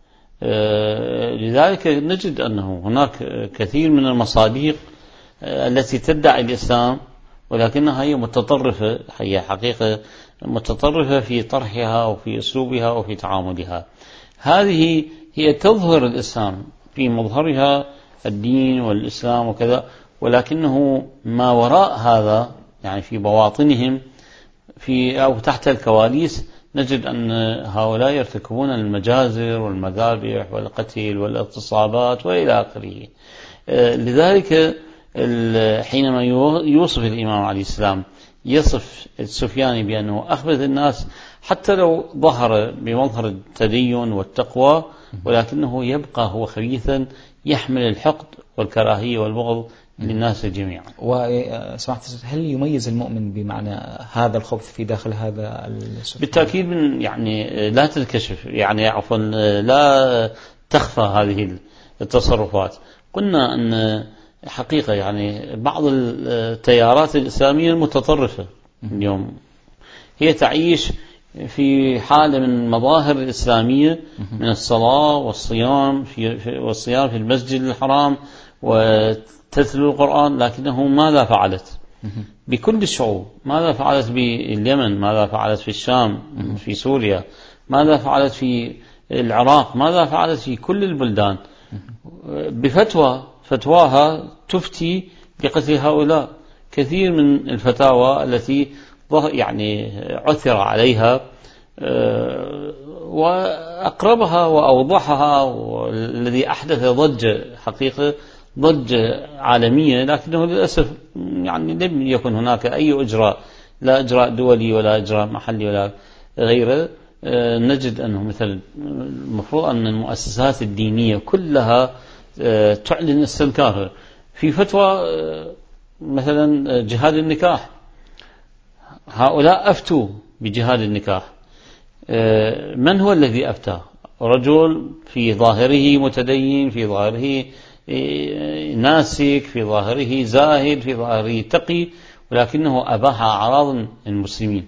لذلك نجد أنه هناك كثير من المصادق التي تدعي الإسلام ولكنها هي متطرفة، هي حقيقة متطرفة في طرحها وفي أسلوبها وفي تعاملها. هذه هي تظهر الإسلام في مظهرها الدين والإسلام وكذا، ولكنه ما وراء هذا يعني في بواطنهم أو تحت الكواليس نجد أن هؤلاء يرتكبون المجازر والمذابح والقتل والاغتصابات وإلى آخره. لذلك حينما يوصف الإمام عليه السلام يصف السفياني بأنه أخبث الناس، حتى لو ظهر بمظهر التدين والتقوى، ولكنه يبقى هو خبيثا يحمل الحقد والكراهية والبغض للناس جميعا. وسمعت هل يميز المؤمن بمعنى هذا الخبث في داخل هذا السفيان؟ بالتأكيد، يعني لا تنكشف، يعني عفوا لا تخفى هذه التصرفات. قلنا أن حقيقة يعني بعض التيارات الإسلامية المتطرفة اليوم هي تعيش في حالة من مظاهر الإسلامية، من الصلاة والصيام في المسجد الحرام وتتلو القرآن، لكنه ماذا فعلت بكل الشعوب؟ ماذا فعلت باليمن؟ ماذا فعلت في الشام، في سوريا؟ ماذا فعلت في العراق؟ ماذا فعلت في كل البلدان؟ فتواها تفتي بقتل هؤلاء. كثير من الفتاوى التي يعني عثر عليها وأقربها وأوضحها والذي أحدث ضجة، حقيقة ضجة عالمية، لكنه للأسف يعني لم يكن هناك أي إجراء، لا إجراء دولي ولا إجراء محلي ولا غيره. نجد أنه مثل المفروض أن المؤسسات الدينية كلها تعلن استنكارها. في فتوى مثلا جهاد النكاح، هؤلاء أفتوا بجهاد النكاح. من هو الذي أفتى؟ رجل في ظاهره متدين، في ظاهره ناسك، في ظاهره زاهد، في ظاهره تقي، ولكنه أباح أعراض المسلمين،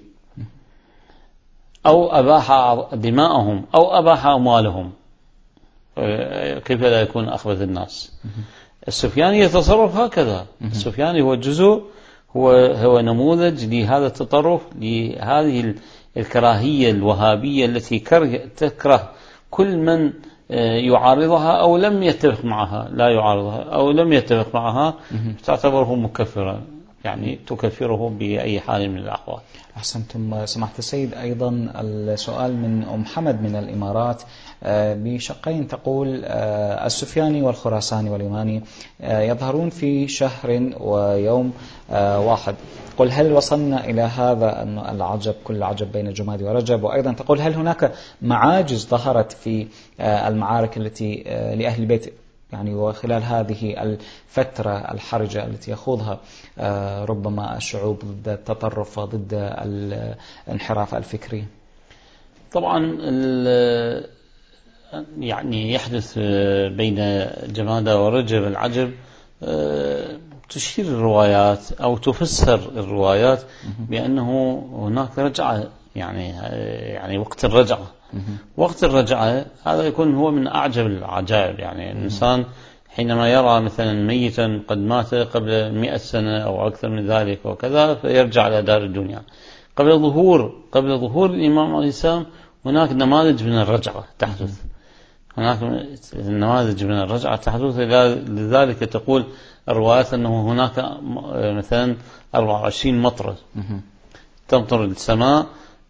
أو أباح دماءهم، أو أباح أموالهم. كيف لا يكون أخبث الناس؟ السفياني يتصرف هكذا. السفياني هو جزء، هو نموذج لهذا التطرف، لهذه الكراهية الوهابية التي تكره كل من يعارضها أو لم يتفق معها، لا يعارضها أو لم يتفق معها، تعتبره مكفرا، يعني تكفره بأي حال من الأحوال. أحسنتم سماحة السيد. أيضا السؤال من أم حمد من الإمارات بشقين، تقول السفياني والخراساني واليماني يظهرون في شهر ويوم واحد. قل هل وصلنا إلى هذا العجب، كل عجب بين جمادي ورجب؟ وأيضا تقول هل هناك معاجز ظهرت في المعارك التي لأهل البيت، يعني وخلال هذه الفترة الحرجة التي يخوضها ربما الشعوب ضد التطرف وضد الانحراف الفكري؟ طبعا يعني يحدث بين جمادى ورجب العجب. تشير الروايات أو تفسر الروايات بأنه هناك رجعة، يعني وقت الرجعة. وقت الرجعة هذا يكون هو من أعجب العجائب. يعني الإنسان حينما يرى مثلا ميتا قد مات قبل 100 سنة أو أكثر من ذلك وكذا، فيرجع إلى دار الدنيا. قبل ظهور الإمام عليه السلام هناك نماذج من الرجعة تحدث، هناك نماذج من الرجعة تحدث. لذلك تقول الروايات أنه هناك مثلا 24 مطرة تمطر السماء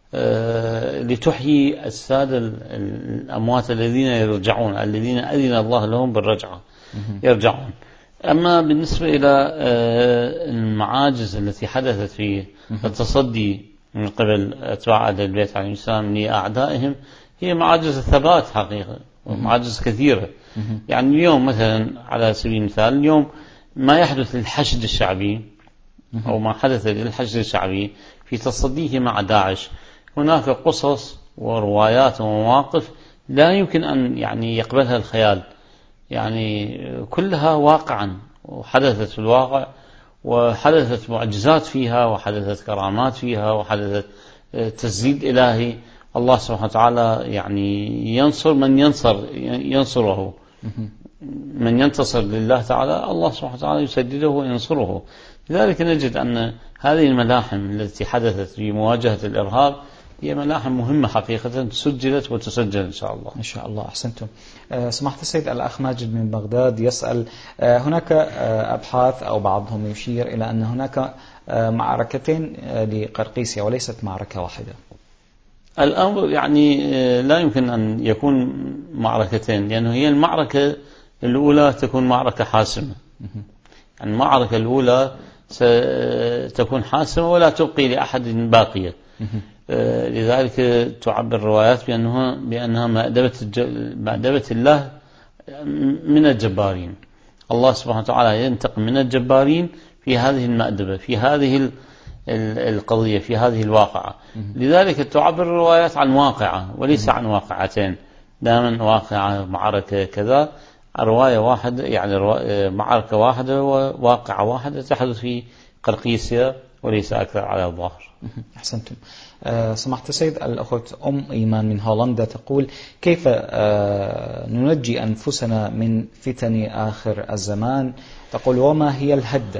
لتحيي أجساد الأموات الذين يرجعون، الذين أذن الله لهم بالرجعة يرجعون. أما بالنسبة إلى المعاجز التي حدثت في التصدي من قبل أتباع أهل البيت عليهم السلام لأعدائهم، هي معاجز الثبات حقيقة، ومعاجز كثيرة. يعني اليوم مثلا على سبيل المثال، اليوم ما يحدث للحشد الشعبي أو ما حدث للحشد الشعبي في تصديه مع داعش، هناك قصص وروايات ومواقف لا يمكن أن يعني يقبلها الخيال، يعني كلها واقعا وحدثت في الواقع، وحدثت معجزات فيها، وحدثت كرامات فيها، وحدثت تسديد إلهي. الله سبحانه وتعالى يعني ينصر من ينصره، من ينتصر لله تعالى الله سبحانه وتعالى يسدده وينصره. لذلك نجد أن هذه الملاحم التي حدثت في مواجهة الإرهاب هي ملاحم مهمة حقيقة سجلت وتسجل إن شاء الله. إن شاء الله. أحسنتم. سماحة السيد، الأخ ماجد من بغداد يسأل هناك أبحاث أو بعضهم يشير إلى أن هناك معركتين لقرقيسيا وليست معركة واحدة. الأمر يعني لا يمكن أن يكون معركتين، لأنه هي المعركة الأولى تكون معركة حاسمة. يعني المعركة الأولى ستكون حاسمة ولا تبقي لأحد باقية. لذلك تعبر الروايات بأنها مأدبة الله من الجبارين. الله سبحانه وتعالى ينتقم من الجبارين في هذه المأدبة، في هذه القضية، في هذه الواقعة. لذلك تعبر الروايات عن واقعة وليس عن واقعتين. دائما واقعة معركة كذا، رواية واحدة، يعني معركة واحدة وواقعة واحدة تحدث في قرقيسيا وليس أكثر على الظاهر. أحسنتم. سماحة السيد، الأخت إيمان من هولندا تقول: كيف ننجي أنفسنا من فتن آخر الزمان؟ تقول: وما هي الهدة؟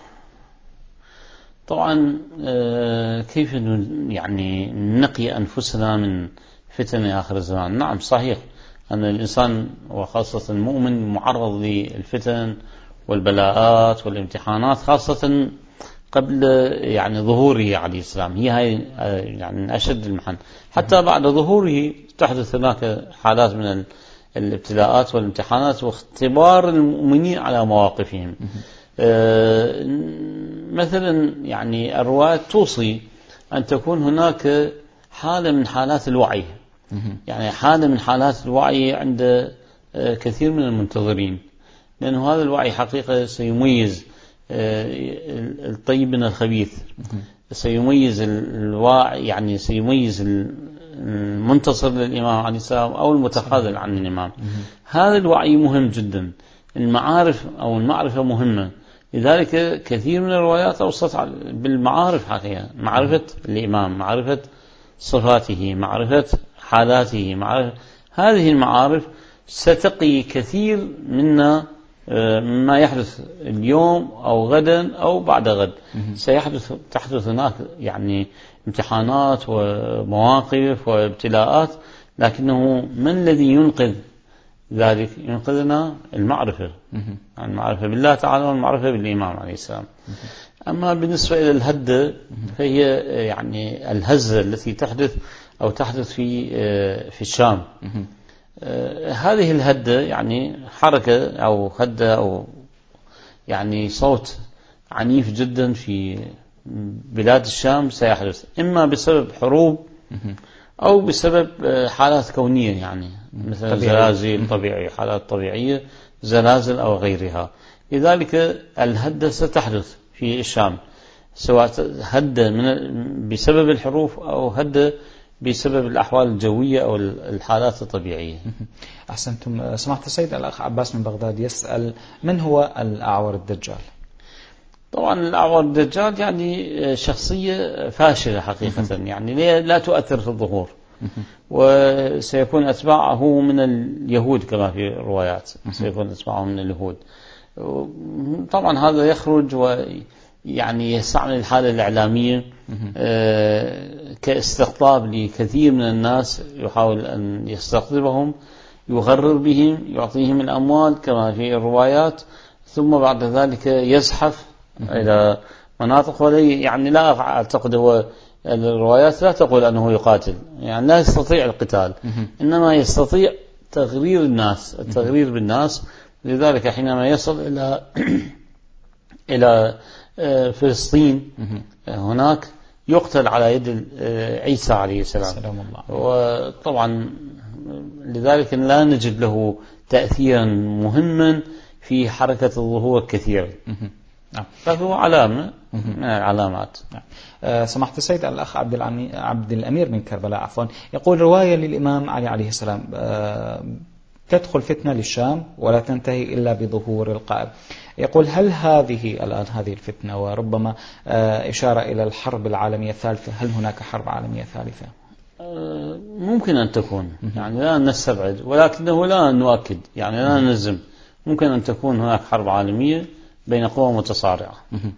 طبعا كيف يعني نقي أنفسنا من فتن آخر الزمان؟ نعم صحيح أن الإنسان وخاصة المؤمن معرض للفتن والبلاءات والامتحانات، خاصة قبل يعني ظهوره عليه السلام. هي يعني من أشد المحن. حتى بعد ظهوره تحدث هناك حالات من الابتلاءات والامتحانات واختبار المؤمنين على مواقفهم. مثلا يعني الروايات توصي أن تكون هناك حالة من حالات الوعي، يعني حالة من حالات الوعي عند كثير من المنتظرين، لأنه هذا الوعي حقيقة سيميز الطيب من الخبيث، سيميز الواعي، يعني سيميز المنتصر للإمام عليه السلام أو المتخاذل عن الإمام. هذا الوعي مهم جدا. المعارف أو المعرفة مهمة. لذلك كثير من الروايات أوصت بالمعارف حقيقة، معرفة الإمام، معرفة صفاته، معرفة حالاته، هذه المعارف ستقي كثير منا مما يحدث اليوم أو غدا أو بعد غد. تحدث هناك يعني امتحانات ومواقف وابتلاءات، لكنه من الذي ينقذ ذلك؟ ينقذنا المعرفة، يعني المعرفة بالله تعالى والمعرفة بالإمام عليه السلام. أما بالنسبة إلى الهدة فهي يعني الهزة التي تحدث في الشام. هذه الهدة يعني حركة أو هدة أو يعني صوت عنيف جدا في بلاد الشام سيحدث، إما بسبب حروب أو بسبب حالات كونية، يعني مثل زلازل طبيعية، حالات طبيعية، زلازل أو غيرها. لذلك الهدة ستحدث في الشام، سواء هدة بسبب الحروب أو هدة بسبب الأحوال الجوية أو الحالات الطبيعية. أحسنتم. سمعت السيد الأخ عباس من بغداد يسأل: من هو الأعور الدجال؟ طبعا الأعور الدجال يعني شخصية فاشلة حقيقة، يعني لا تؤثر في الظهور، وسيكون أتباعه من اليهود كما في الروايات، سيكون أتباعه من اليهود. طبعا هذا يخرج ويعني يستعمل الحالة الإعلامية كاستقطاب لكثير من الناس، يحاول أن يستقطبهم، يغرر بهم، يعطيهم الأموال كما في الروايات، ثم بعد ذلك يزحف إلى مناطق يعني لا أعتقد هو الروايات لا تقول أنه يقاتل، يعني لا يستطيع القتال، إنما يستطيع التغرير بالناس. لذلك حينما يصل إلى فلسطين هناك يقتل على يد عيسى عليه السلام. وطبعا لذلك لا نجد له تأثيرا مهما في حركة الظهور كثيرا، فهو علامة من العلامات. سماحة السيد الأخ عبد الأمير من كربلاء يقول: رواية للإمام علي عليه السلام تدخل فتنة للشام ولا تنتهي إلا بظهور القائد. يقول: هل هذه الفتنة وربما إشارة إلى الحرب العالمية الثالثة؟ هل هناك حرب عالمية ثالثة؟ ممكن أن تكون، يعني لا نستبعد، ولكنه لا نؤكد، يعني لا نلزم. ممكن أن تكون هناك حرب عالمية بين قوى متصارعة.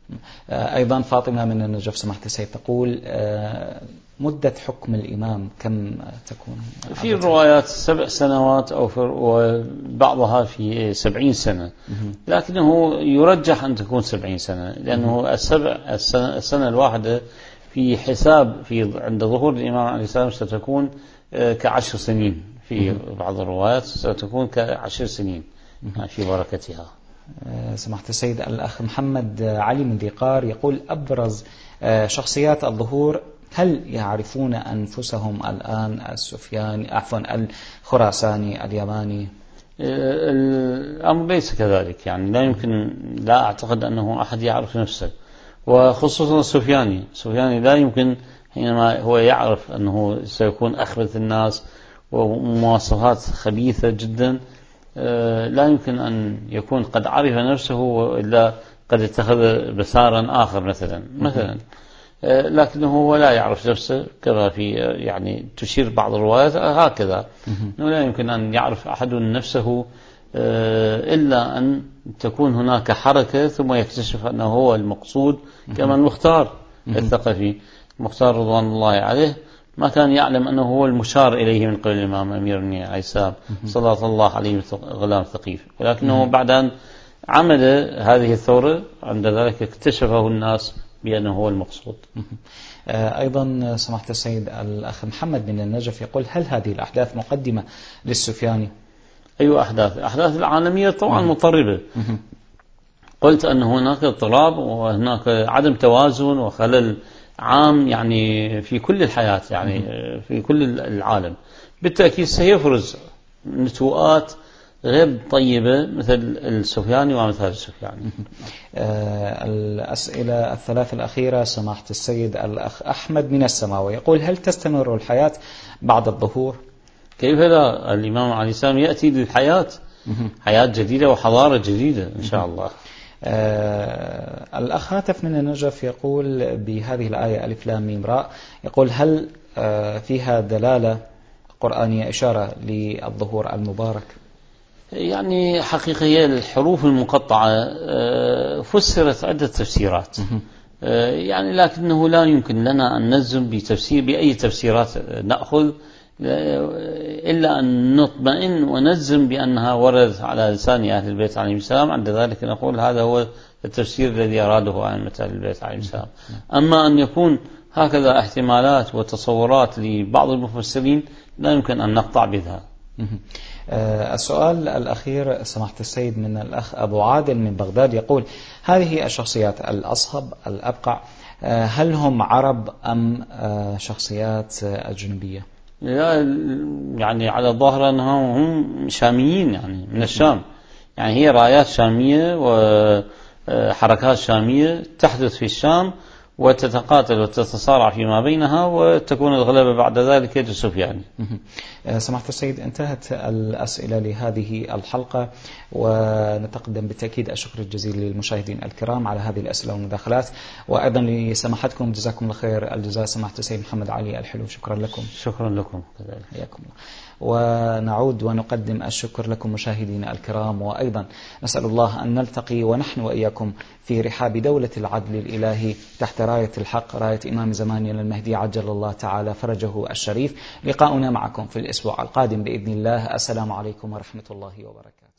أيضا فاطمة من النجف سماحة السيد تقول مدة حكم الإمام كم تكون؟ في الروايات 7 سنوات أو بعضها في 70 سنة، لكنه يرجح أن تكون 70 سنة، لأنه السنة الواحدة في حساب عند ظهور الإمام عليه السلام ستكون ك10 سنين، في بعض الروايات ستكون ك10 سنين في بركتها. سماحة السيد الأخ محمد علي من ديقار يقول أبرز شخصيات الظهور، هل يعرفون أنفسهم الآن السفياني الخراساني اليماني؟ الأمر ليس كذلك، يعني لا يمكن، لا أعتقد أنه أحد يعرف نفسه، وخصوصا السفياني لا يمكن حينما هو يعرف أنه سيكون أخبث الناس ومواصفات خبيثة جدا، لا يمكن أن يكون قد عرف نفسه إلا قد اتخذ مسارا آخر مثلا لكنه هو لا يعرف نفسه، كما في يعني تشير بعض الروايات هكذا، أنه لا يمكن أن يعرف أحد نفسه إلا أن تكون هناك حركة ثم يكتشف أنه هو المقصود، كما المختار الثقفي، المختار رضوان الله عليه ما كان يعلم أنه هو المشار إليه من قبل الإمام أمير المؤمنين عليه السلام صلى الله عليه غلام ثقيف، ولكنه بعد أن عمل هذه الثورة عند ذلك اكتشفه الناس بأنه هو المقصود. أيضا سماحة السيد الأخ محمد من النجف يقول هل هذه الأحداث مقدمة للسفياني؟ أي أحداث العالمية طبعا مضطربة. قلت أن هناك اضطراب وهناك عدم توازن وخلل عام يعني في كل الحياة، يعني في كل العالم، بالتأكيد سيفرز نتوءات غير طيبة مثل السفياني ومثل السفياني. الأسئلة الثلاث الأخيرة سماحة السيد الأخ أحمد من السماوة يقول هل تستمر الحياة بعد الظهور؟ كيف لا؟ الإمام عليه السلام يأتي للحياة، حياة جديدة وحضارة جديدة إن شاء الله. الأخ هاتف من النجف يقول بهذه الآية ألف لام ميم راء، يقول هل فيها دلالة قرآنية إشارة للظهور المبارك؟ يعني حقيقة هي الحروف المقطعة فسرت عدة تفسيرات، يعني لكنه لا يمكن لنا أن نجزم بأي تفسيرات نأخذ إلا أن نطمئن ونجزم بأنها وردت على لسان أهل البيت عليهم السلام، عند ذلك نقول هذا هو التفسير الذي أراده أئمة أهل البيت عليهم السلام. أما أن يكون هكذا احتمالات وتصورات لبعض المفسرين لا يمكن أن نقطع بها. السؤال الأخير سماحة السيد من الأخ أبو عادل من بغداد يقول هذه الشخصيات الأصهب الأبقع هل هم عرب أم شخصيات أجنبية؟ يعني على الظاهر أنهم هم شاميين، يعني من الشام، يعني هي رايات شامية وحركات شامية تحدث في الشام وتتقاتل وتتصارع فيما بينها وتكون الغلبة بعد ذلك يد السفياني. سماحة السيد انتهت الأسئلة لهذه الحلقة، ونتقدم بالتأكيد الشكر الجزيل للمشاهدين الكرام على هذه الأسئلة والمداخلات، وأيضا لسماحتكم جزاكم الله خير الجزاء سماحة السيد محمد علي الحلو، شكرا لكم. شكرا لكم. حياكم الله. ونعود ونقدم الشكر لكم مشاهدينا الكرام، وأيضا نسأل الله أن نلتقي ونحن وإياكم في رحاب دولة العدل الإلهي تحت راية الحق، راية إمام زماننا المهدي عجل الله تعالى فرجه الشريف. لقاؤنا معكم في الأسبوع القادم بإذن الله. السلام عليكم ورحمة الله وبركاته.